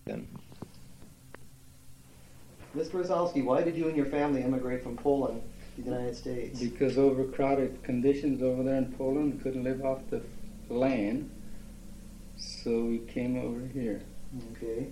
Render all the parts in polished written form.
Mr. Wazowski, why did you and your family immigrate from Poland to the United States? Because overcrowded conditions over there in Poland, couldn't live off the land, so we came over here. Okay.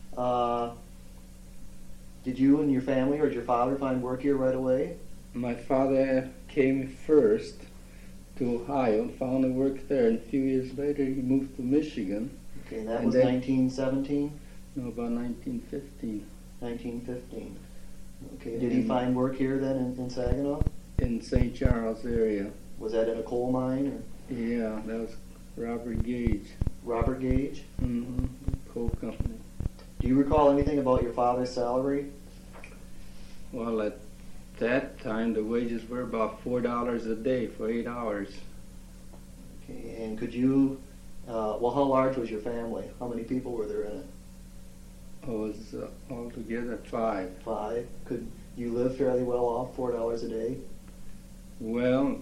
Did you and your family, or did your father find work here right away? My father came first to Ohio, found a work there, and a few years later he moved to Michigan. Okay, that And was then- 1917? No, about 1915. 1915. Okay, did he find work here then in Saginaw? In St. Charles area. Was that in a coal mine, or Yeah, that was Robert Gage. Robert Gage? Mm-hmm. Coal company. Do you recall anything about your father's salary? Well, at that time the wages were about $4 a day for 8 hours. Okay, and could you, well, how large was your family? How many people were there in it? It was altogether 5. 5. Could you live fairly well off $4 a day? Well,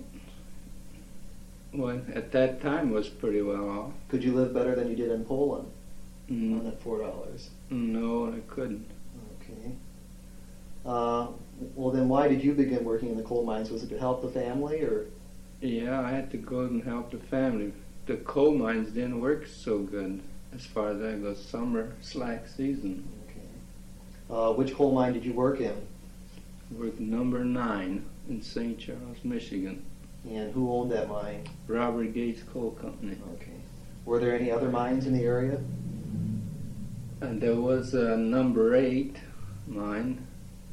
at that time was pretty well off. Could you live better than you did in Poland on Mm, that $4? no, I couldn't. Okay. Well, then why did you begin working in the coal mines? Was it to help the family, or? Yeah, I had to go and help the family. The coal mines didn't work so good as far as that goes. Summer slack season. Okay. Which coal mine did you work in? Worked number 9 in St. Charles, Michigan. And who owned that mine? Robert Gage Coal Company. Okay. Were there any other mines in the area? And there was a number 8 mine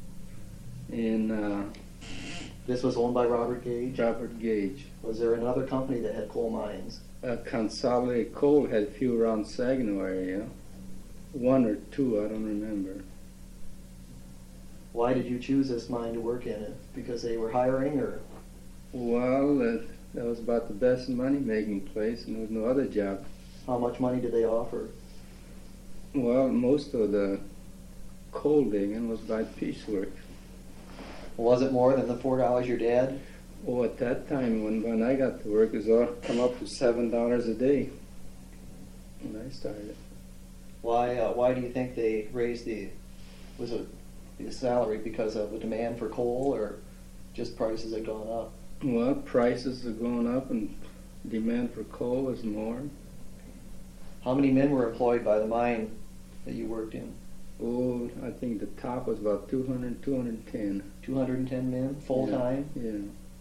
in This was owned by Robert Gage? Robert Gage. Was there another company that had coal mines? Consolidated Coal had a few around Saginaw area. 1 or 2, I don't remember. Why did you choose this mine to work in it? Because they were hiring, or? Well, that was about the best money-making place, and there was no other job. How much money did they offer? Well, most of the coal digging was by piecework. Was it more than the $4 your dad? Oh, at that time, when I got to work, it was all come up to $7 a day when I started. Why do you think they raised the salary? Because of the demand for coal, or just prices had gone up? Well, prices are going up, and demand for coal is more. How many men were employed by the mine that you worked in? Oh, I think the top was about 200, 210. 210 men, full-time? Yeah.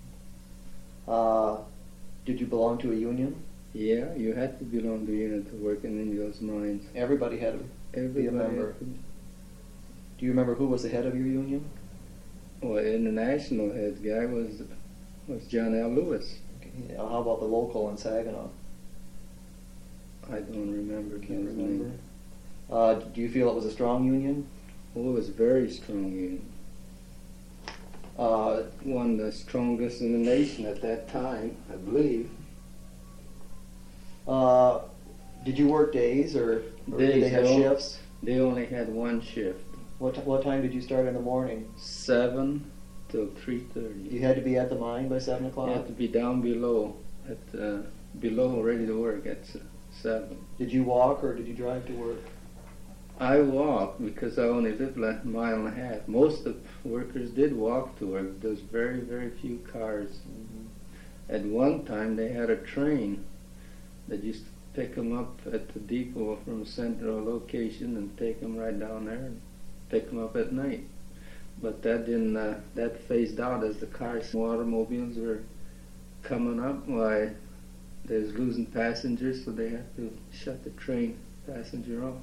Did you belong to a union? Yeah, you had to belong to a union to work in any of those mines. Everybody had to be a member. Do you remember who was the head of your union? Well, international head guy was John L. Lewis. Okay. How about the local in Saginaw? I don't remember. Can't his remember. name. Do you feel it was a strong union? Oh, it was very strong union. One of the strongest in the nation at that time, I believe. Did you work days, or did they Days, have no. shifts? They only had one shift, What time did you start in the morning? 7 till 3:30. You had to be at the mine by 7 You o'clock? had to be down below, below ready to work at 7. Did you walk, or did you drive to work? I walked because I only lived like a mile and a half. Most of the workers did walk to work. There's very, very few cars. Mm-hmm. At one time, they had a train that used to pick them up at the depot from a central location and take them right down there and pick them up at night. But that didn't. That phased out as the cars and automobiles were coming up. Why, they was losing passengers, so they had to shut the train passenger off.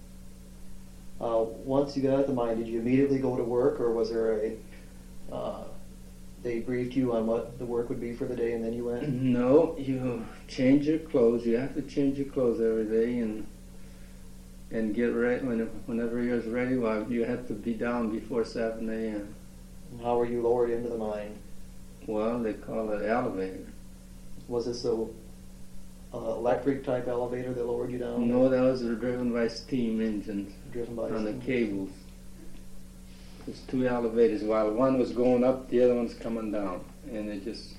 Once you got at the mine, did you immediately go to work, or was there they briefed you on what the work would be for the day and then you went? No, you change your clothes. You have to change your clothes every day and get ready whenever you're ready. Well, you have to be down before 7 a.m. How were you lowered into the mine? Well, they call it elevator. Was this a electric type elevator that lowered you down? No, that was driven by steam engines Driven by on the steam. cables. There's 2 elevators. While one was going up, the other one's coming down, and it just.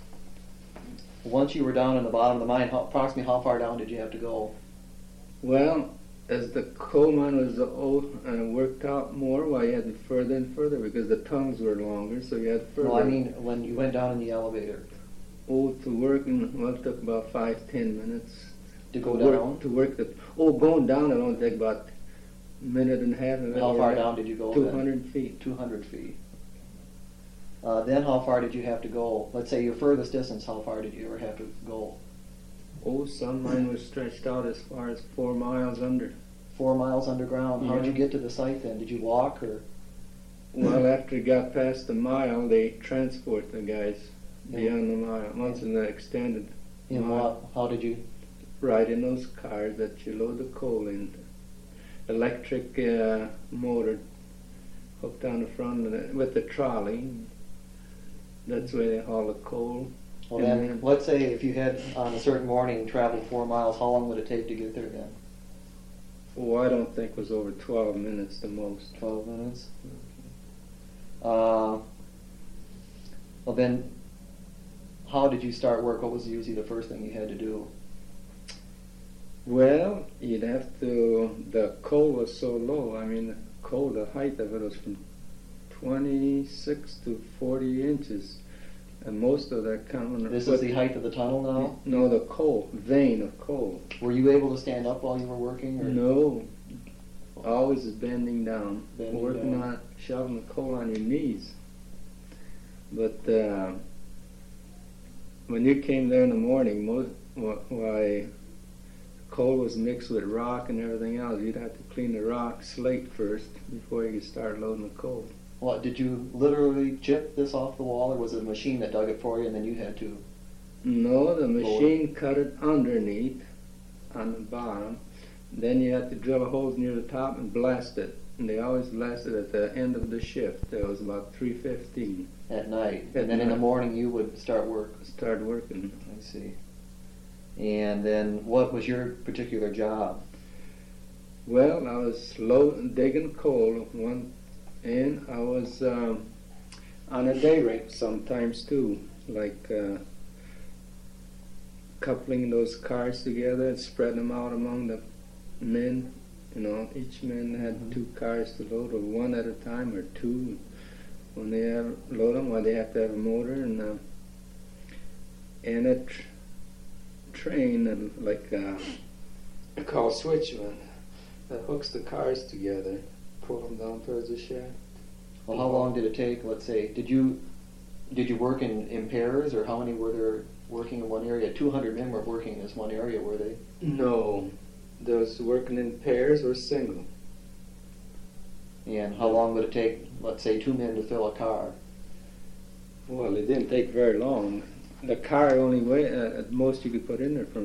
Once you were down in the bottom of the mine, approximately how far down did you have to go? Well, as the coal mine was worked out more, well, you had to further and further because the tongues were longer, so you had further. No, I mean when you went down in the elevator Oh, to work, well, it took about 5-10 minutes. to go work, down. To work the, going down it only take about a minute and a half. How far down did you go? 200 feet. 200 feet. Then how far did you have to go? Let's say your furthest distance, how far did you ever have to go? Oh, some mine was stretched out as far as 4 miles under. 4 miles underground. How did you Yeah. get to the site then? Did you walk or? Well, after you got past the mile, they transport the guys beyond the mile. Once in the extended In mile, what? How did you? right in those cars that you load the coal in. Electric motor hooked on the front of with the trolley. That's where they haul the coal. Well, And then, then- let's say if you had on a certain morning traveled 4 miles, how long would it take to get there then? Oh, I don't think it was over 12 minutes the most. 12 minutes. Well then, how did you start work? What was usually the first thing you had to do? Well, you'd have to, the coal was so low. I mean, the coal, the height of it was from 26 to 40 inches. And most of that coming... This is the height of the tunnel now? No, the coal, vein of coal. Were you able to stand up while you were working? Or? No, always bending down, Bending working down. on, shoving the coal on your knees. But when you came there in the morning, why, coal was mixed with rock and everything else. You'd have to clean the rock slate first before you could start loading the coal. What, did you literally chip this off the wall, or was it a machine that dug it for you and then you had to? No, the machine cut it underneath on the bottom. Then you had to drill a hole near the top and blast it. And they always blasted at the end of the shift. That was about 3:15. At night. At And then in the night. morning you would start work. Start working. I see. And then what was your particular job? Well, I was digging coal and I was on a day rate sometimes too, like coupling those cars together and spreading them out among the men. You know, each man had Mhm. 2 cars to load, or one at a time, or 2. When they load them, they have to have a motor and a train, and like called switchman, that hooks the cars together, pull them down towards the shaft. Well, how long did it take? Let's say, did you work in pairs, or how many were there working in one area? 200 men were working in this one area, were they? No, those working in pairs or single. And how long would it take, let's say, 2 men to fill a car? Well, it didn't take very long. The car only weighed, at most you could put in there from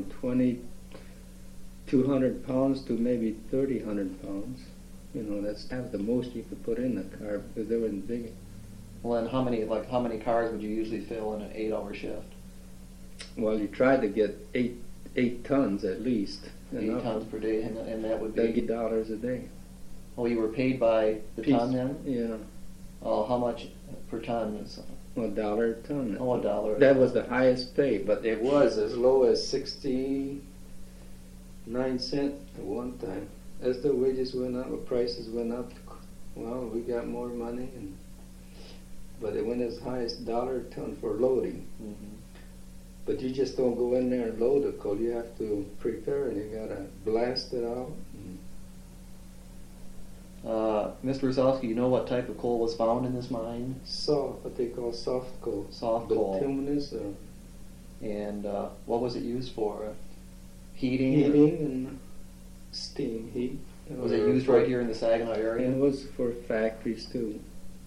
2,200 pounds to maybe 3,000 pounds. You know, that's the most you could put in the car because they weren't big. Well, and how many cars would you usually fill in an 8-hour shift? Well, you tried to get eight tons at least. 8 tons per day, and that would be... $30 a day. Oh, you were paid by the ton then? Yeah. Oh, how much per ton is? Well, $1 a ton. Oh, $1. That was the highest pay, but it was as low as 69 cents at one time. As the wages went up, the prices went up, well, we got more money, but it went as high as $1 a ton for loading. Mm-hmm. But you just don't go in there and load the coal. You have to prepare it. You gotta blast it out. Mr. Rosowski, you know what type of coal was found in this mine? Soft, what they call soft coal. Soft coal. Bituminous or And what was it used for? Heating? heating and steam heat. Was it used right here in the Saginaw area? And it was for factories too.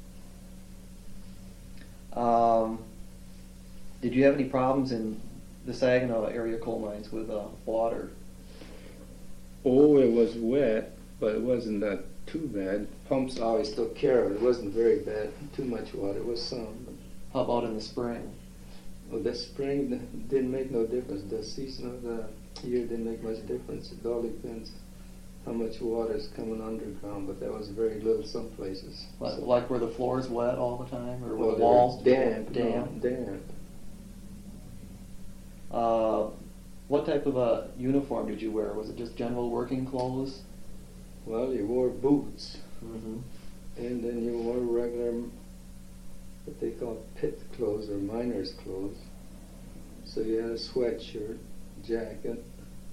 Did you have any problems in the Saginaw area coal mines with water? Oh, it was wet, but it wasn't that too bad. Pumps always took care of it. It wasn't very bad. Too much water. It was some. How about in the spring? Well, the spring didn't make no difference. The season of the year didn't make much difference. It all depends how much water is coming underground, but that was very little some places. Like were the floors wet all the time, or were Well, the walls damp? damp? No, damp. What type of a uniform did you wear? Was it just general working clothes? Well, you wore boots, Mm-hmm. and then you wore regular, what they call pit clothes or miner's clothes. So you had a sweatshirt, jacket,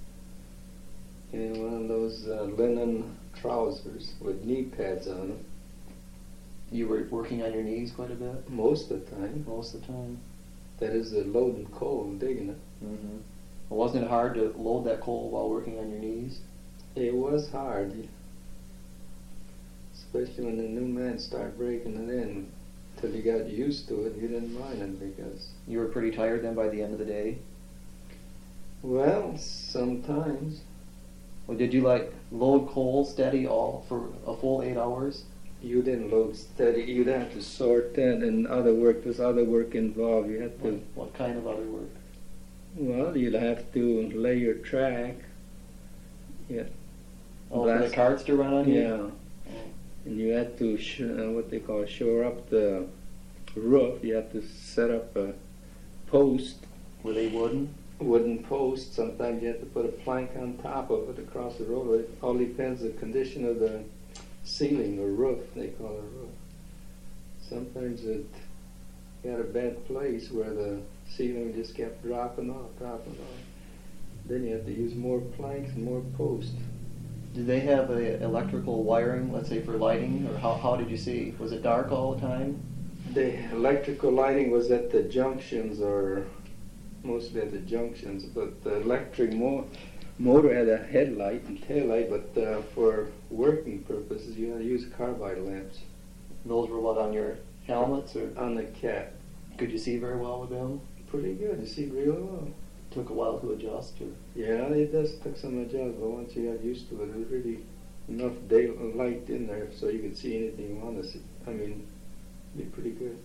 and one of those linen trousers with knee pads on them You were working on your knees quite a bit most of the time. most of the time. That is the loading coal, digging it. Mm-hmm. Well, wasn't it hard to load that coal while working on your knees? It was hard, especially when the new man started breaking it in. Till you got used to it, you didn't mind it because, You were pretty tired then by the end of the day. well, sometimes Or did you like load coal steady all for a full 8 hours? you didn't load steady. You'd have to sort that and other work. There's other work involved. You had to, What kind of other work? well, you'd have to lay your track. Yeah. Oh, for the Blast- carts to run on Yeah. you? And you had to, what they call, shore up the roof. You had to set up a post, Were they wooden? wooden post. Sometimes you had to put a plank on top of it across the road. It all depends on the condition of the ceiling or roof, they call it a roof. Sometimes it got a bad place where the ceiling just kept dropping off. Then you had to use more planks and more posts. Did they have a electrical wiring, let's say for lighting, or how did you see? Was it dark all the time? The electrical lighting was at the junctions, or mostly at the junctions, but the electric motor had a headlight and taillight, but for working purposes you had to use carbide lamps Those were what, on your helmets, or on the cat. could you see very well with them? Pretty good, you see really well. Took a while to adjust, or Yeah, it does take some adjustment, but once you got used to it, there's really enough light in there so you can see anything you want to see. I mean, it'd be pretty good.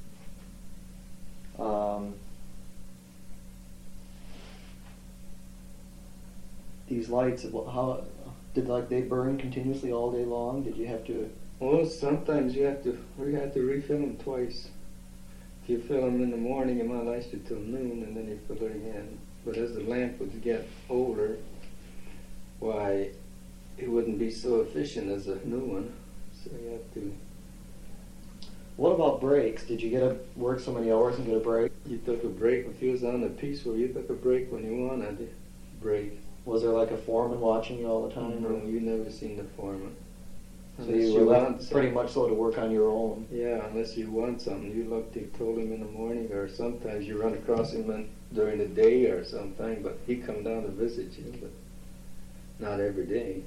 These lights, how did they burn continuously all day long? Did you have to? Well, sometimes you have to refill them twice. If you fill them in the morning, it might last you till noon, and then you fill it again. But as the lamp would get older, why, it wouldn't be so efficient as a new one. So you have to. What about breaks? Did you get to work so many hours and get a break? You took a break if you was on a piece where you took a break when you wanted to break. Was there like a foreman watching you all the time? No, you never seen the foreman. So Unless you were left want pretty something. much so to work on your own. Yeah, unless you want something. You looked, you told him in the morning, or sometimes you run across him during the day or something, but he come down to visit you, but not every day.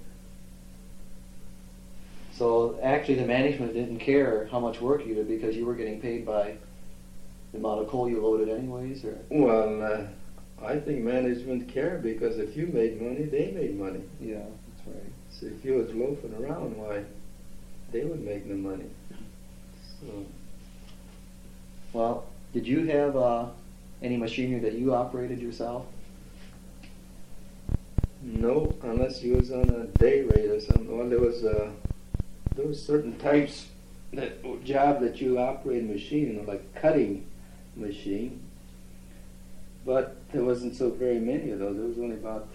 So actually the management didn't care how much work you did because you were getting paid by the amount of coal you loaded anyways, or? Well, I think management cared because if you made money, they made money. Yeah, that's right. So if you was loafing around, why, they would make the money. So, Well, did you have any machinery that you operated yourself? no, unless you was on a day rate or something. Well, there was certain types job that you operate a machine, like cutting machine. But there wasn't so very many of those. There was only about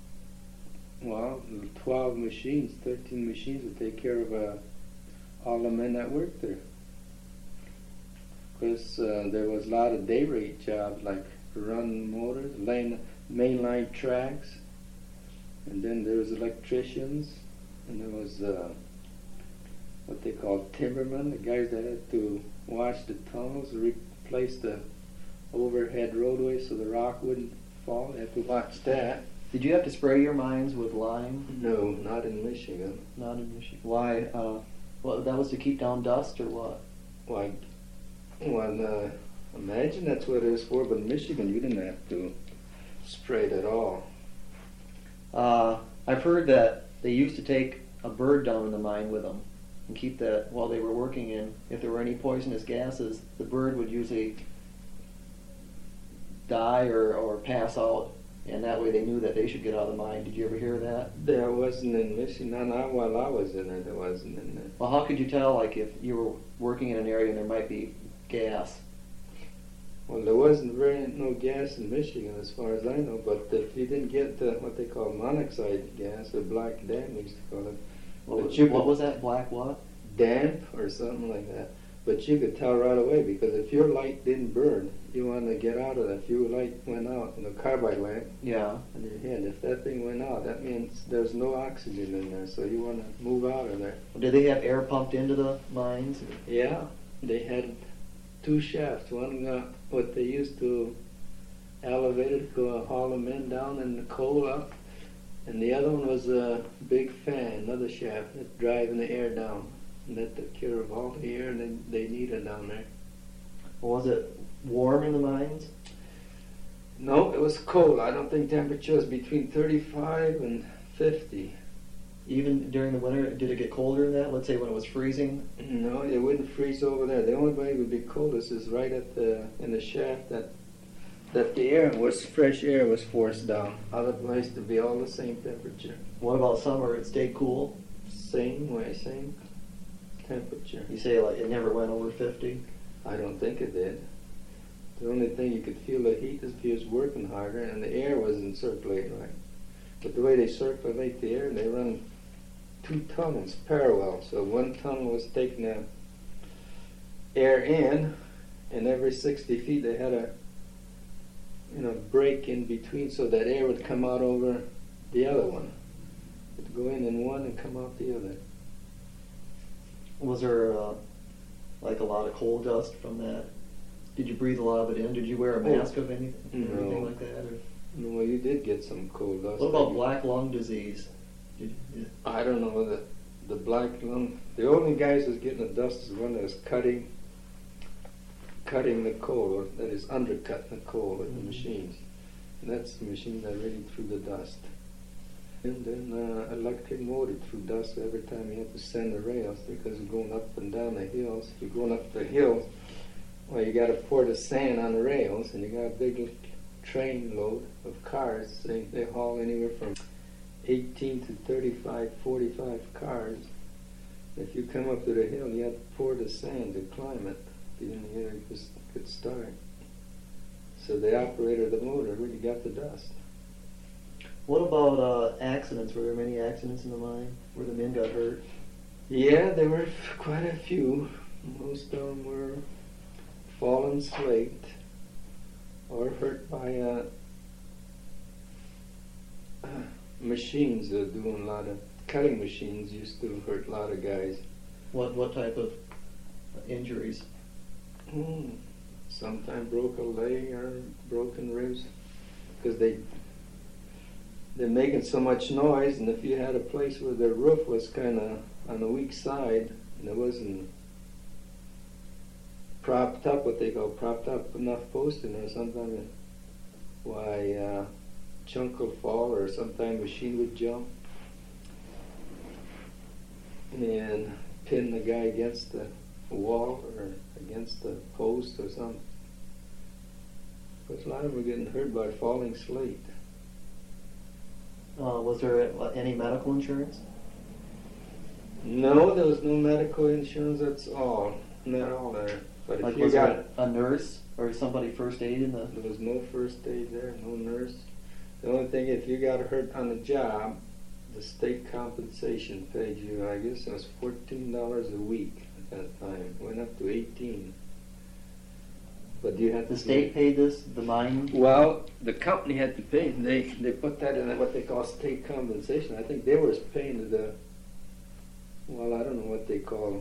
12 machines, 13 machines to take care of all the men that worked there. Because there was a lot of day rate jobs, like run motors, mainline tracks, and then there was electricians, and there was what they call timbermen, the guys that had to wash the tunnels, replace the overhead roadway so the rock wouldn't fall. They had to watch that. Did you have to spray your mines with lime? No, not in Michigan. Not in Michigan. Why? Well, that was to keep down dust, or what? Why? Well, imagine that's what it was for, but in Michigan you didn't have to spray it at all. I've heard that they used to take a bird down in the mine with them and keep that while they were working in. If there were any poisonous gases, the bird would usually die or pass out, and that way they knew that they should get out of the mine. Did you ever hear that? There wasn't in Michigan. Not while I was in it, there wasn't in there. Well, how could you tell, like, if you were working in an area and there might be gas? Well, there wasn't no gas in Michigan as far as I know, but if you didn't get what they call monoxide gas, or black damn we used to call it, What was that, black what? Damp or something like that. But you could tell right away, because if your light didn't burn, you wanted to get out of that. If your light went out in the carbide lamp Yeah. on your head, if that thing went out, that means there's no oxygen in there, so you want to move out of there. Did they have air pumped into the mines? Yeah, they had two shafts. One, what they used to elevate it to haul the men down and the coal up, and the other one was a big fan, another shaft, that's driving the air down. And that took care of all the air they needed down there. Was it warm in the mines? No, it was cold. I don't think temperature was between 35 and 50. Even during the winter, did it get colder than that? Let's say when it was freezing? No, it wouldn't freeze over there. The only way it would be coldest is right at in the shaft that the air was, fresh air was forced down. Otherwise, to be all the same temperature. What about summer? It stayed cool? Same way, same temperature. You say like it never went over 50? I don't think it did. The only thing you could feel the heat is if you was working harder and the air wasn't circulating right. But the way they circulate the air, they run two tunnels parallel. So one tunnel was taking the air in, and every 60 feet they had a break in between so that air would come out over the other one. It would go in one and come out the other. Was there like a lot of coal dust from that? Did you breathe a lot of it in? Did you wear a mask of anything, or anything like that? Or? No, you did get some coal dust. What about black lung disease? I don't know the black lung. The only guys who's getting the dust is one that is cutting the coal, or that is undercutting the coal with the machines. And that's the machine that really threw the dust. And then electric motor threw dust every time you had to send the rails, because you're going up and down the hills. If you're going up the hills, well, you got to pour the sand on the rails, and you got a big train load of cars. They haul anywhere from 18 to 35, 45 cars. If you come up to the hill, you have to pour the sand to climb it. Then you just could start. So the operator of the motor really got the dust. What about accidents? Were there many accidents in the mine where the men got hurt? Yeah, there were quite a few. Most of them were fallen slate or hurt by machines doing a lot of cutting machines used to hurt a lot of guys. What type of injuries? Sometimes broke a leg or broken ribs, because they're making so much noise, and if you had a place where the roof was kind of on the weak side and it wasn't propped up, what they call propped up enough post in there, sometimes chunk will fall, or sometimes machine would jump and pin the guy against the wall or against the post or something. But a lot of them were getting hurt by falling slate. Was there any medical insurance? No, there was no medical insurance. That's all. Not all there. But Like if you was got there a nurse or somebody first aid in the? there was no first aid there, no nurse. The only thing, if you got hurt on the job, the state compensation paid you, I guess it was $14 a week at that time. It went up to $18. But you had The state paid this, the mine? Well, the company had to pay. They put that in what they call state compensation. I think they were paying I don't know what they call.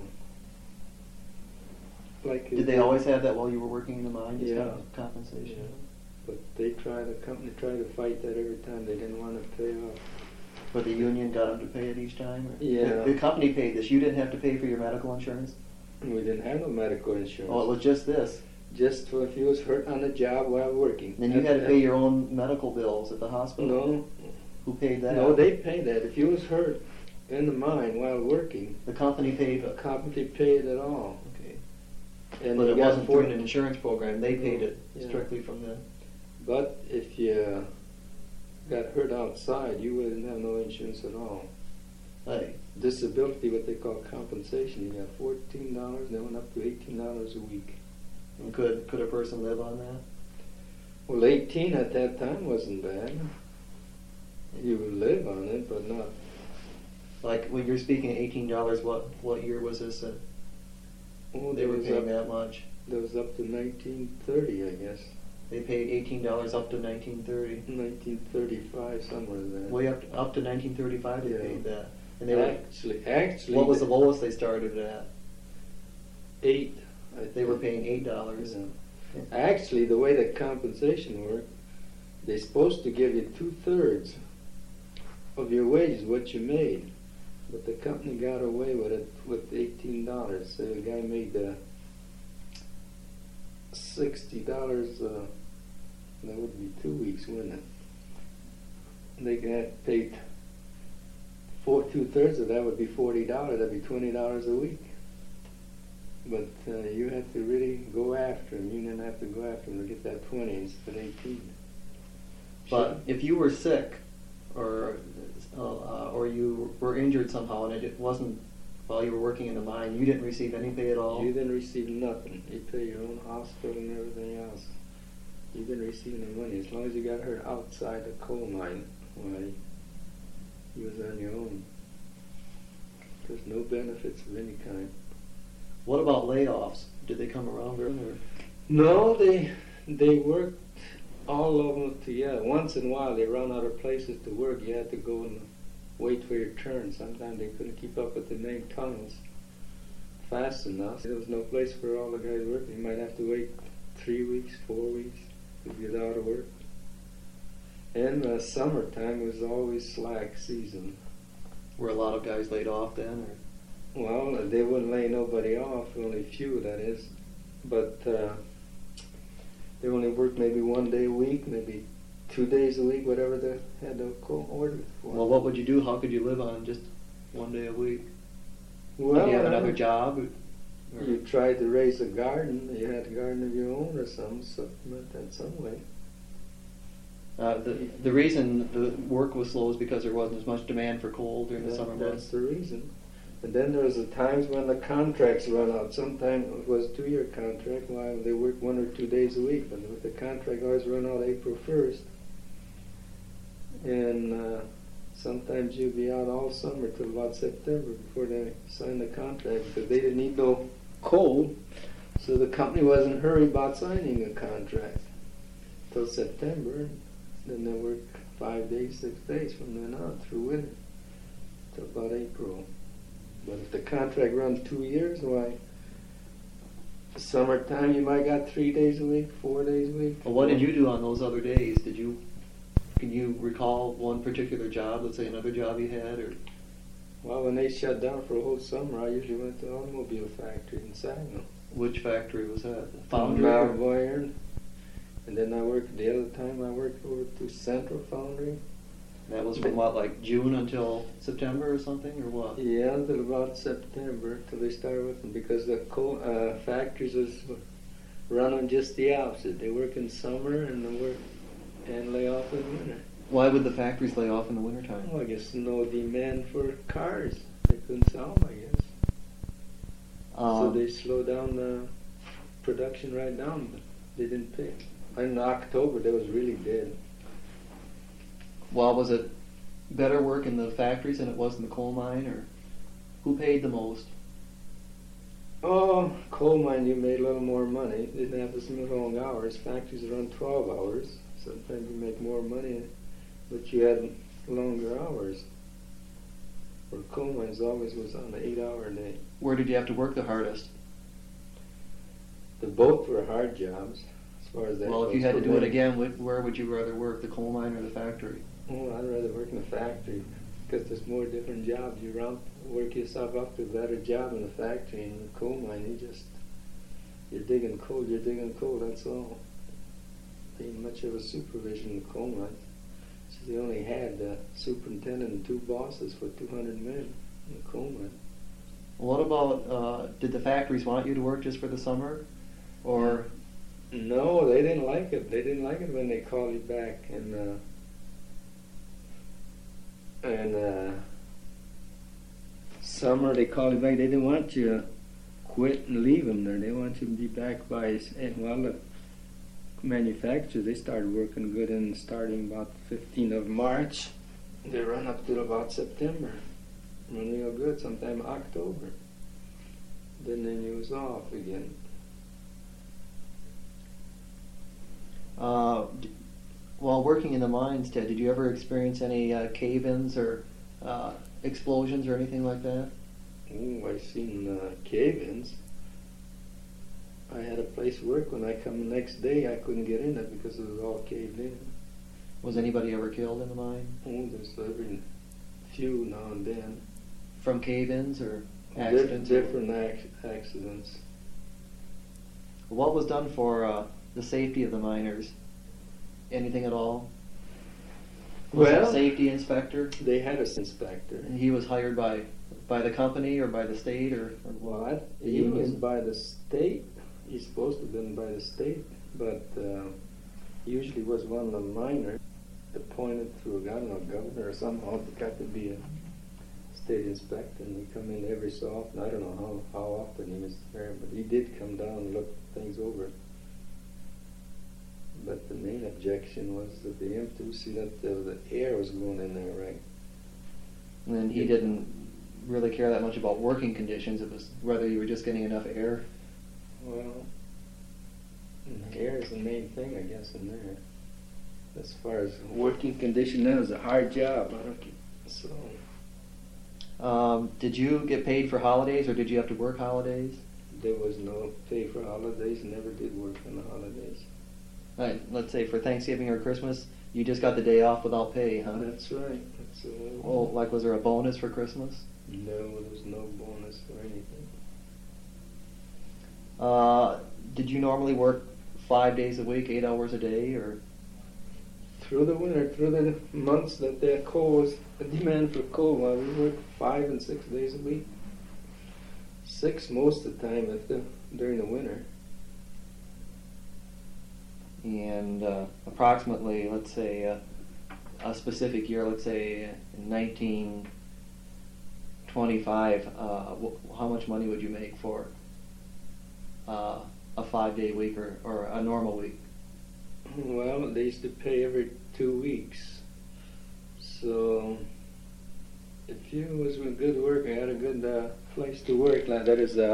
Like, Did they always have that while you were working in the mine? Just Yeah. kind of compensation. Yeah. But the company tried to fight that every time. They didn't want to pay off. But the union got them to pay it each time? Or? Yeah. The company paid this. You didn't have to pay for your medical insurance? We didn't have no medical insurance. Oh, it was just this. Just for if you was hurt on the job while working. Then you had to pay your own medical bills at the hospital? No. Who paid that? No, they paid that. If you was hurt in the mine while working, The company paid the company paid it all. Okay. And But you it got wasn't through an insurance program. They paid it Yeah. strictly from the... But if you got hurt outside, you wouldn't have no insurance at all. Hey, Disability, what they call compensation, you got $14, they went up to $18 a week. and could a person live on that? Well, 18 at that time wasn't bad. You would live on it, but not. Like when you're speaking of $18, what year was this? Oh, They were paying that much. That was up to 1930, I guess. They paid $18 up to 1930. 1935, somewhere there. Way up to 1935 they Yeah. paid that. And they were, Actually, what was the lowest they started at? 8. They were paying $8. Yeah. Actually, the way the compensation worked, they're supposed to give you 2/3 of your wages, what you made. But the company got away with it with $18. So the guy made $60. That would be 2 weeks, wouldn't it? They got paid 2/3 of that would be $40. That'd be $20 a week. But you had to really go after them. You didn't have to go after them to get that 20 instead of 18. But if you were sick, or you were injured somehow, and it wasn't while you were working in the mine, you didn't receive any pay at all. You didn't receive nothing. You pay your own hospital and everything else. You didn't receive any money as long as you got hurt outside the coal mine. Why, you was on your own. There's no benefits of any kind. What about layoffs? Did they come around or? No, they worked all of them together. Once in a while, they run out of places to work. You had to go and wait for your turn. Sometimes they couldn't keep up with the main tunnels fast enough. There was no place for all the guys working. You might have to wait 3 weeks, 4 weeks to get out of work. And summertime was always slack season. Were a lot of guys laid off then? Or? Well, they wouldn't lay nobody off, only few, that is. But they only worked maybe 1 day a week, maybe 2 days a week, whatever they had to order for. Well, what would you do? How could you live on just 1 day a week? Well, Did you have another job? Or? You tried to raise a garden. You had a garden of your own or something, supplement that some way. The reason the work was slow is because there wasn't as much demand for coal during the summer That's months. the reason. And then there was the times when the contracts run out. Sometimes it was a 2-year contract while they worked 1 or 2 days a week, but with the contract always run out April 1st. And sometimes you'd be out all summer till about September before they signed the contract because they didn't need no coal. So the company wasn't in a hurry about signing a contract till September. Then they worked 5 days, 6 days from then on through winter till about April. But if the contract runs 2 years, why, summertime you might got 3 days a week, 4 days a week. Well, what did you do on those other days? Can you recall one particular job? Let's say another job you had, or? Well, when they shut down for a whole summer, I usually went to the automobile factory in Saginaw. Which factory was that? Foundry? Mount Iron. And then the other time I worked over to Central Foundry. That was from what, like June until September or something, or what? Yeah, until about September, till they started with them, because the coal factories was running just the opposite. They work in summer and lay off in winter. Why would the factories lay off in the wintertime? Well, I guess no demand for cars. They couldn't sell them, I guess. So they slowed down the production right down, but they didn't pay. In October, they was really dead. Well, was it better work in the factories than it was in the coal mine, or who paid the most? Oh, coal mine, you made a little more money. They didn't have as many long hours. Factories run 12 hours. Sometimes you make more money, but you had longer hours. Where coal mines always was on an 8-hour day. Where did you have to work the hardest? The both were hard jobs, as far as that Well, goes. if you had to For do it men. again, where would you rather work, the coal mine or the factory? Oh, I'd rather work in the factory because there's more different jobs. You work yourself up to a better job in the factory. In the coal mine, you're digging coal, that's all. Ain't much of a supervision in the coal mine. So they only had the superintendent and 2 bosses for 200 men in the coal mine. What about, did the factories want you to work just for the summer? Or? No, they didn't like it. They didn't like it when they called you back. And summer they called you back. They didn't want you to quit and leave them there. They want you to be back by, well, the manufacturers, they started working good starting about 15th of March. They run up to about September. run real good. Sometime October. Then he was off again. While working in the mines, Ted, did you ever experience any cave-ins or explosions or anything like that? Oh, I seen cave-ins. I had a place to work. When I come the next day, I couldn't get in it because it was all caved in. Was anybody ever killed in the mine? Oh, there's every few now and then. From cave-ins or accidents? Different accidents. What was done for the safety of the miners? Anything at all? Was there a safety inspector? They had an inspector. And he was hired by the company or by the state or what? The He union? was by the state. He's supposed to have been by the state, but usually was one of the miners appointed through, I don't know, governor or somehow. It got to be a state inspector, and he come in every so often. I don't know how often he was there, but he did come down and look things over. But the main objection was that the M2 see that the air was going in there, right? And then he didn't really care that much about working conditions. It was whether you were just getting enough air. Well, air is the main thing, I guess, in there. As far as working condition, that was a hard job. So. Did you get paid for holidays or did you have to work holidays? There was no pay for holidays. Never did work on the holidays. Right, let's say for Thanksgiving or Christmas, you just got the day off without pay, huh? That's right. That's well, like was there a bonus for Christmas? No, there was no bonus for anything. Did you normally work 5 days a week, 8 hours a day, or? Through the winter, through the months that the coal was, the demand for coal, well, we worked 5 and 6 days a week. 6 most of the time during the winter. And approximately, let's say, a specific year, let's say in 1925, how much money would you make for a 5-day week or a normal week? Well, they used to pay every 2 weeks. So if you was a good worker, had a good place to work, like that is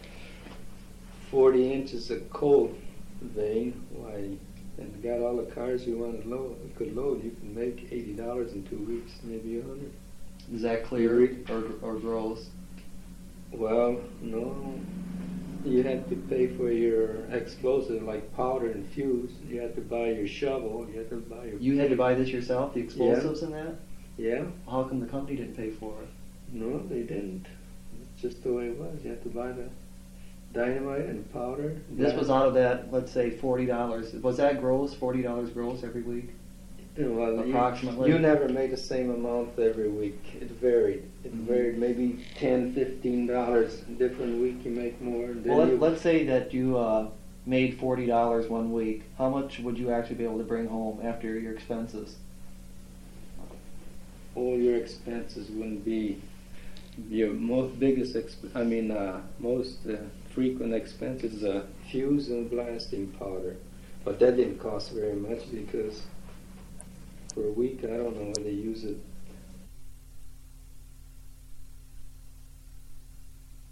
40 inches of coal vein, why, and got all the cars you wanted could load, you can make $80 in 2 weeks, maybe 100. Is that clear or gross? Well, no. You had to pay for your explosive like powder and fuse. You had to buy your shovel. You had to buy your. You had to buy this yourself, the explosives and that? Yeah. How come the company didn't pay for it? No, they didn't. It's just the way it was. You had to buy the dynamite and powder. This was out of that, let's say, $40. Was that gross? $40 gross every week? Well, approximately. You never made the same amount every week. It varied. It varied maybe $10, $15. Different week you make more. Well, let's say that you made $40 one week. How much would you actually be able to bring home after your expenses? All your expenses wouldn't be your most frequent expenses fuse and blasting powder. But that didn't cost very much because for a week, I don't know whether they use it